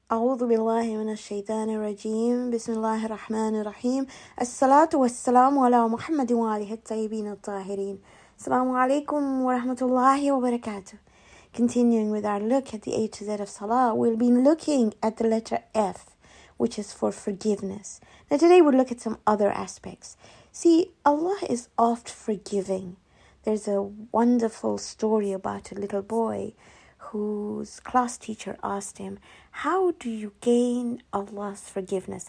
أعوذ بالله من الشيطان الرجيم بسم الله الرحمن الرحيم الصلاة والسلام على محمد وآله الطيبين الطاهرين Assalamu alaikum wa rahmatullahi wa barakatuh. Continuing with our look at the A to Z of Salah, we'll be looking at the letter F, which is for forgiveness. Now today we'll look at some other aspects. See, Allah is oft forgiving. There's a wonderful story about a little boy whose class teacher asked him, how do you gain Allah's forgiveness?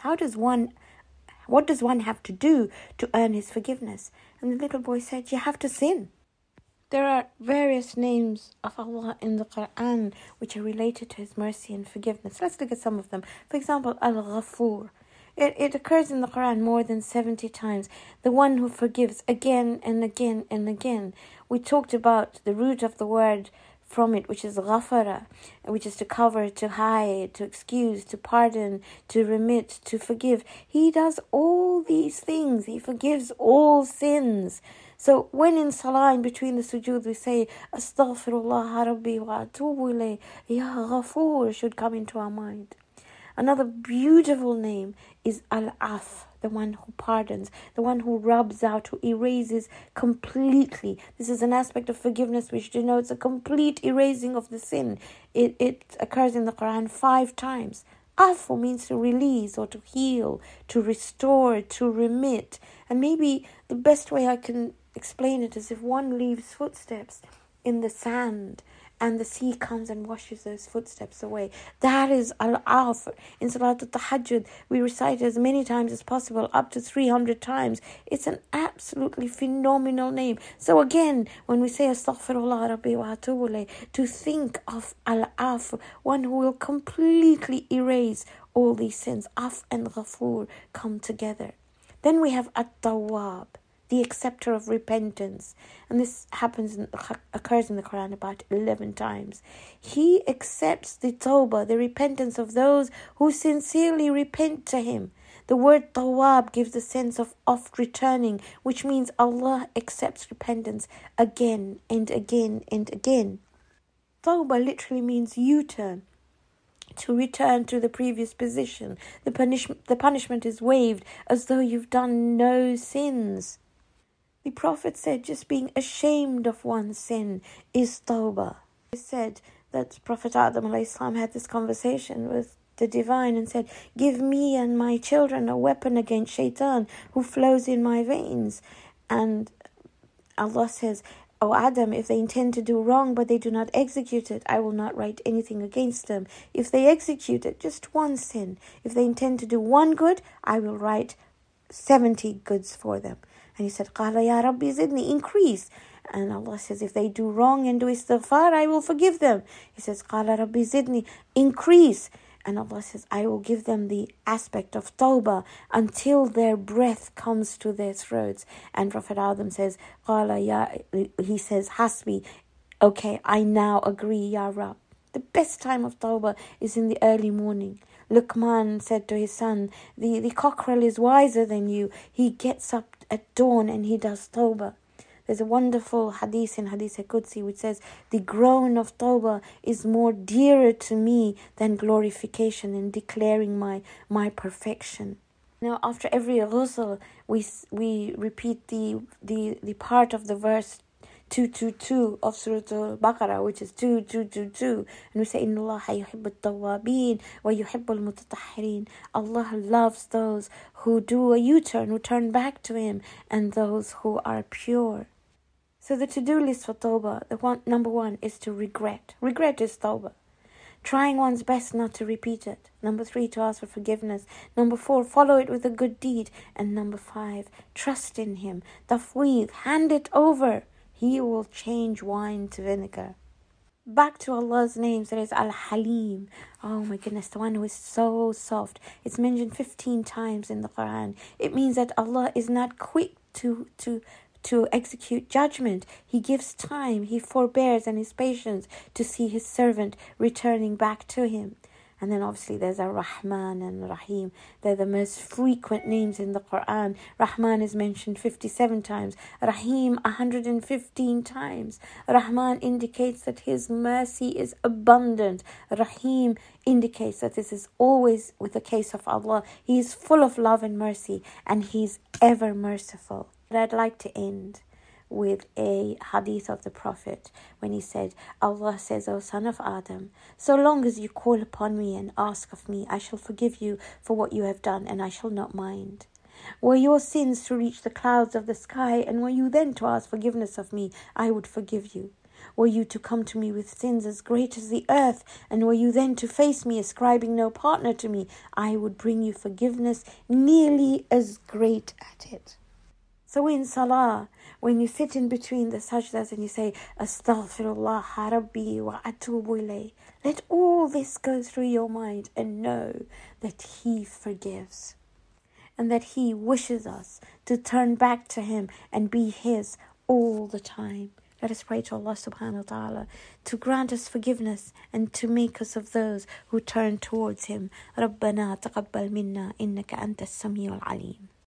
What does one have to do to earn his forgiveness? And the little boy said, you have to sin. There are various names of Allah in the Quran which are related to His mercy and forgiveness. Let's look at some of them. For example, Al-Ghafur. It occurs in the Quran more than 70 times. The one who forgives again and again and again. We talked about the root of the word from it, which is ghafara, which is to cover, to hide, to excuse, to pardon, to remit, to forgive. He does all these things. He forgives all sins. So when in salah, in between the sujood, we say, Astaghfirullah Rabbi wa atubu ilayh, Ya Ghafoor should come into our mind. Another beautiful name is Al-Af, the one who pardons, the one who rubs out, who erases completely. This is an aspect of forgiveness which denotes a complete erasing of the sin. It occurs in the Quran 5 times. Afu means to release or to heal, to restore, to remit. And maybe the best way I can explain it is if one leaves footsteps in the sand, and the sea comes and washes those footsteps away. That is Al-Af. In Salat al-Tahajjud, we recite it as many times as possible, up to 300 times. It's an absolutely phenomenal name. So again, when we say Astaghfirullah Rabbi wa atubu ilayh, to think of Al-Af, one who will completely erase all these sins. Af and Ghafoor come together. Then we have At-Tawwab, the acceptor of repentance. And this occurs in the Quran about 11 times. He accepts the tawbah, the repentance of those who sincerely repent to him. The word tawab gives the sense of oft returning, which means Allah accepts repentance again and again and again. Tawbah literally means U-turn, to return to the previous position. The punishment is waived as though you've done no sins. The Prophet said just being ashamed of one's sin is tawbah. He said that Prophet Adam a.s. had this conversation with the divine and said, give me and my children a weapon against shaitan who flows in my veins. And Allah says, O Adam, if they intend to do wrong but they do not execute it, I will not write anything against them. If they execute it, just one sin. If they intend to do one good, I will write 70 goods for them. And he said, Qala ya Rabbi zidni, increase. And Allah says, if they do wrong and do istighfar, I will forgive them. He says, Qala Rabbi zidni, increase. And Allah says, I will give them the aspect of tawbah until their breath comes to their throats. And Prophet Adam says, he says, Hasbi, okay, I now agree, Ya Rab. The best time of tawbah is in the early morning. Luqman said to his son, the cockerel is wiser than you. He gets up at dawn and he does tawbah. There's a wonderful hadith in Hadith al-Qudsi which says, the groan of tawbah is more dearer to me than glorification and declaring my perfection. Now, after every ghusl, we repeat the part of the verse 222 of Surah Al-Baqarah, which is 2222, and we say, Inna Allah yuhibbut tawwabin wa yuhibbul mutatahhirin. Allah loves those who do a U-turn, who turn back to Him, and those who are pure. So the to-do list for tawbah, number 1 is to regret. Regret is tawbah. Trying one's best not to repeat it. Number 3, to ask for forgiveness. Number 4, follow it with a good deed. And number 5, trust in Him. Tafweed, hand it over. He will change wine to vinegar. Back to Allah's names, there is Al-Halim. Oh my goodness, the one who is so soft. It's mentioned 15 times in the Quran. It means that Allah is not quick to execute judgment. He gives time, He forbears and is patient to see His servant returning back to Him. And then obviously there's Ar-Rahman and Rahim. They're the most frequent names in the Quran. Rahman is mentioned 57 times. Rahim 115 times. Rahman indicates that his mercy is abundant. Rahim indicates that this is always with the case of Allah. He is full of love and mercy, and He's ever merciful. But I'd like to end with a hadith of the Prophet when he said, Allah says, O son of Adam, so long as you call upon me and ask of me, I shall forgive you for what you have done, and I shall not mind. Were your sins to reach the clouds of the sky, and were you then to ask forgiveness of me, I would forgive you. Were you to come to me with sins as great as the earth, and were you then to face me ascribing no partner to me, I would bring you forgiveness nearly as great at it. So in Salah, when you sit in between the sajdas and you say, Astaghfirullah Rabbi wa atubu ilayh, let all this go through your mind and know that He forgives and that He wishes us to turn back to Him and be His all the time. Let us pray to Allah subhanahu wa ta'ala to grant us forgiveness and to make us of those who turn towards Him. رَبَّنَا تَقَبَّلْ مِنَّا إِنَّكَ أَنْتَ السَّمِيعُ الْعَلِيمُ.